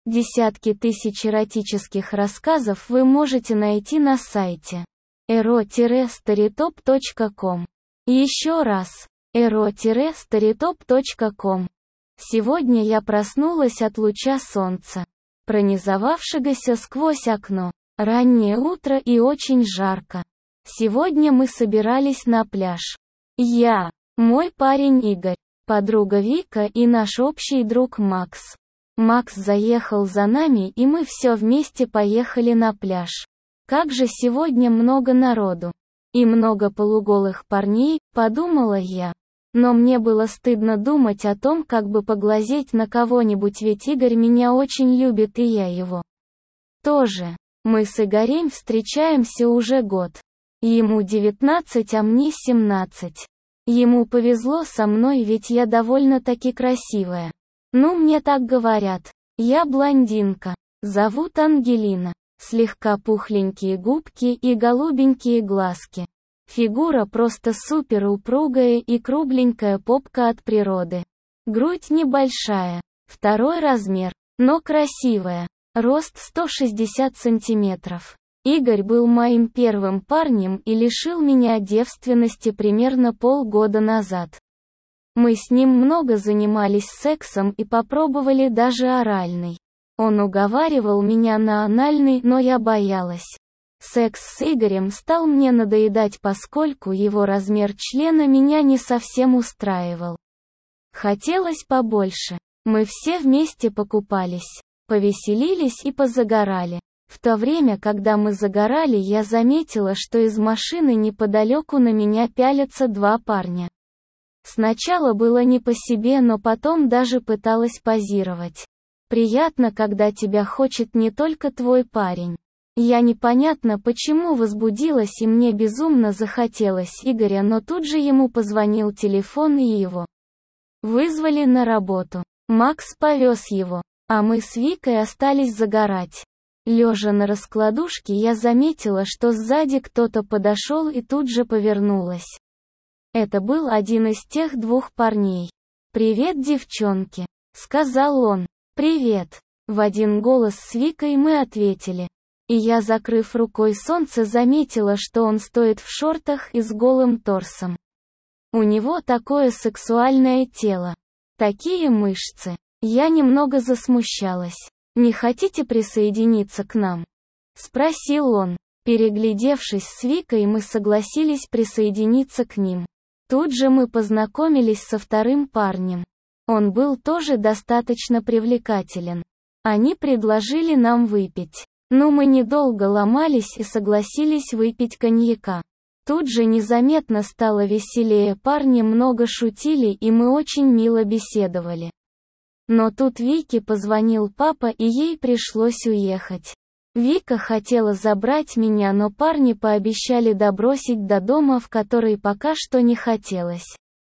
Десятки тысяч эротических рассказов вы можете найти на сайте ero-storytop.com. Еще раз, ero-storytop.com. Сегодня я проснулась от луча солнца, пронизавшегося сквозь окно. Раннее утро и очень жарко. Сегодня мы собирались на пляж. Я, мой парень Игорь, подруга Вика и наш общий друг Макс. Макс заехал за нами, и мы все вместе поехали на пляж. Как же сегодня много народу. И много полуголых парней, подумала я. Но мне было стыдно думать о том, как бы поглазеть на кого-нибудь, ведь Игорь меня очень любит и я его тоже. Мы с Игорем встречаемся уже год. Ему 19, а мне 17. Ему повезло со мной, ведь я довольно-таки красивая. Ну, мне так говорят. Я блондинка. Зовут Ангелина. Слегка пухленькие губки и голубенькие глазки. Фигура просто супер упругая и кругленькая попка от природы. Грудь небольшая, 2 размер, но красивая. Рост 160 сантиметров. Игорь был моим первым парнем и лишил меня девственности примерно полгода назад. Мы с ним много занимались сексом и попробовали даже оральный. Он уговаривал меня на анальный, но я боялась. Секс с Игорем стал мне надоедать, поскольку его размер члена меня не совсем устраивал. Хотелось побольше. Мы все вместе покупались, повеселились и позагорали. В то время, когда мы загорали, я заметила, что из машины неподалеку на меня пялятся 2 парня. Сначала было не по себе, но потом даже пыталась позировать. Приятно, когда тебя хочет не только твой парень. Я непонятно почему возбудилась, и мне безумно захотелось Игоря, но тут же ему позвонил телефон, и его вызвали на работу. Макс повез его, а мы с Викой остались загорать. Лежа на раскладушке, я заметила, что сзади кто-то подошел, и тут же повернулась. Это был один из тех 2 парней. «Привет, девчонки», — сказал он. «Привет», — в один голос с Викой мы ответили. И я, закрыв рукой солнце, заметила, что он стоит в шортах и с голым торсом. У него такое сексуальное тело. Такие мышцы. Я немного засмущалась. «Не хотите присоединиться к нам?» — спросил он. Переглядевшись с Викой, мы согласились присоединиться к ним. Тут же мы познакомились со 2 парнем. Он был тоже достаточно привлекателен. Они предложили нам выпить. Но мы недолго ломались и согласились выпить коньяка. Тут же незаметно стало веселее, парни много шутили, и мы очень мило беседовали. Но тут Вике позвонил папа, и ей пришлось уехать. Вика хотела забрать меня, но парни пообещали добросить до дома, в который пока что не хотелось.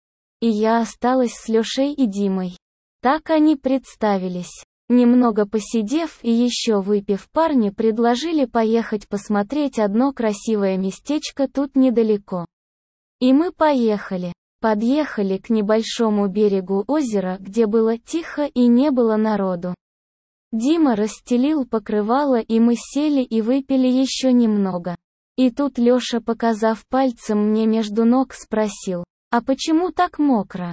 И я осталась с Лешей и Димой. Так они представились. Немного посидев и еще выпив, парни предложили поехать посмотреть одно красивое местечко тут недалеко. И мы поехали. Подъехали к небольшому берегу озера, где было тихо и не было народу. Дима расстелил покрывало, и мы сели и выпили еще немного. И тут Леша, показав пальцем мне между ног, спросил: «А почему так мокро?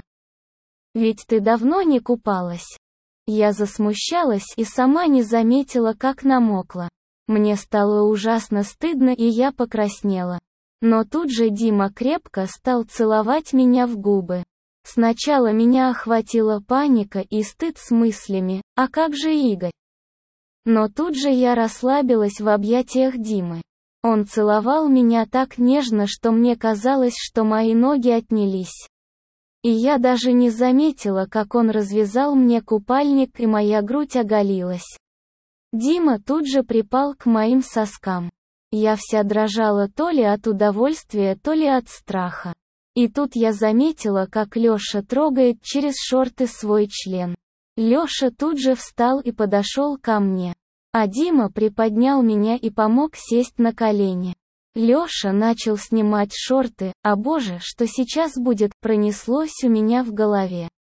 Ведь ты давно не купалась?» Я засмущалась и сама не заметила, как намокла. Мне стало ужасно стыдно, и я покраснела. Но тут же Дима крепко стал целовать меня в губы. Сначала меня охватила паника и стыд с мыслями: «А как же Игорь?». Но тут же я расслабилась в объятиях Димы. Он целовал меня так нежно, что мне казалось, что мои ноги отнялись. И я даже не заметила, как он развязал мне купальник, и моя грудь оголилась. Дима тут же припал к моим соскам. Я вся дрожала то ли от удовольствия, то ли от страха. И тут я заметила, как Леша трогает через шорты свой член. Леша тут же встал и подошел ко мне. А Дима приподнял меня и помог сесть на колени. Леша начал снимать шорты, а боже, что сейчас будет, пронеслось у меня в голове.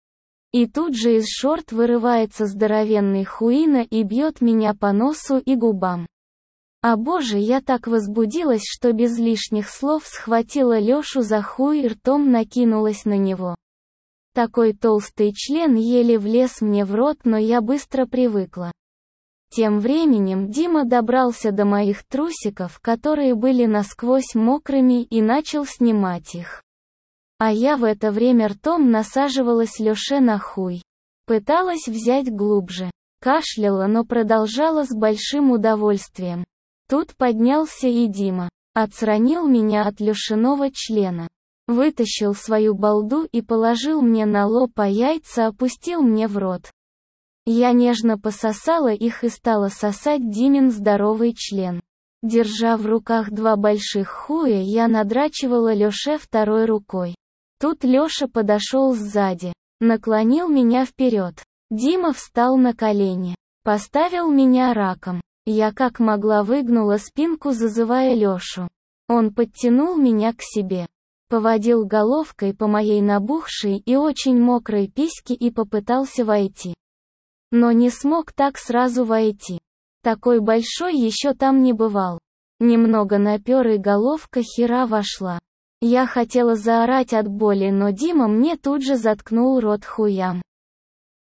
И тут же из шорт вырывается здоровенный хуина и бьет меня по носу и губам. А боже, я так возбудилась, что без лишних слов схватила Лёшу за хуй и ртом накинулась на него. Такой толстый член еле влез мне в рот, но я быстро привыкла. Тем временем Дима добрался до моих трусиков, которые были насквозь мокрыми, и начал снимать их. А я в это время ртом насаживалась Лёше на хуй. Пыталась взять глубже. Кашляла, но продолжала с большим удовольствием. Тут поднялся и Дима. Отстранил меня от Лёшиного члена. Вытащил свою балду и положил мне на лоб, а яйца опустил мне в рот. Я нежно пососала их и стала сосать Димин здоровый член. Держа в руках два больших хуя, я надрачивала Лёше второй рукой. Тут Лёша подошел сзади, наклонил меня вперед. Дима встал на колени, поставил меня раком. Я как могла выгнула спинку, зазывая Лёшу. Он подтянул меня к себе, поводил головкой по моей набухшей и очень мокрой письке и попытался войти. Но не смог так сразу войти. Такой большой еще там не бывал. Немного напер, и головка хера вошла. Я хотела заорать от боли, но Дима мне тут же заткнул рот хуям.